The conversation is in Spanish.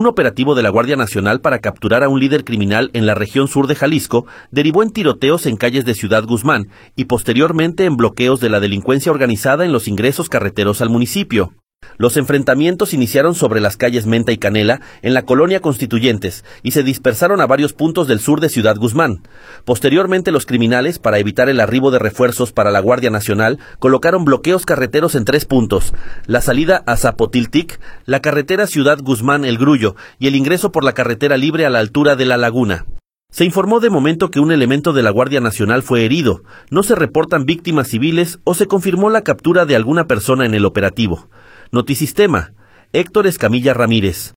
Un operativo de la Guardia Nacional para capturar a un líder criminal en la región sur de Jalisco derivó en tiroteos en calles de Ciudad Guzmán y posteriormente en bloqueos de la delincuencia organizada en los ingresos carreteros al municipio. Los enfrentamientos iniciaron sobre las calles Menta y Canela, en la colonia Constituyentes, y se dispersaron a varios puntos del sur de Ciudad Guzmán. Posteriormente, los criminales, para evitar el arribo de refuerzos para la Guardia Nacional, colocaron bloqueos carreteros en 3 puntos: la salida a Zapotiltic, la carretera Ciudad Guzmán-El Grullo y el ingreso por la carretera libre a la altura de La Laguna. Se informó de momento que un elemento de la Guardia Nacional fue herido. No se reportan víctimas civiles o se confirmó la captura de alguna persona en el operativo. Notisistema, Héctor Escamilla Ramírez.